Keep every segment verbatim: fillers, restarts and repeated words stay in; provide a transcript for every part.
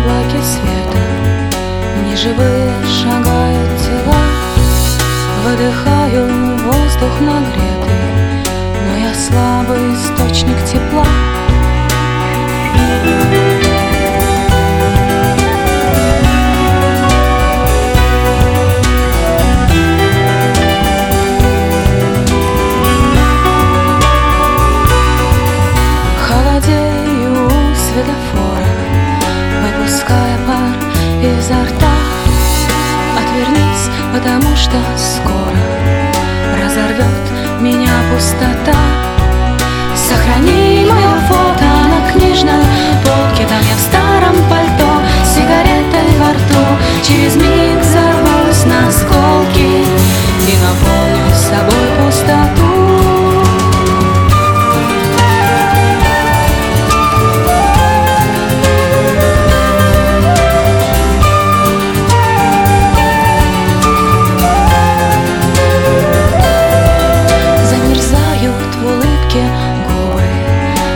облаке света неживые шагают тела. Выдыхаю воздух нагретый, но я слабый источник тепла. Холодею у светофора, выпуская пар изо рта. Отвернись, потому что скоро разорвет меня пустота. Сохрани мое фото на книжной полке. Там я в старом пальто с сигаретой во рту. Через миг взорвусь на осколки и наполню собой пустоту.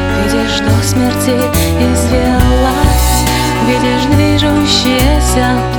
До смерти извелась, видишь движущиеся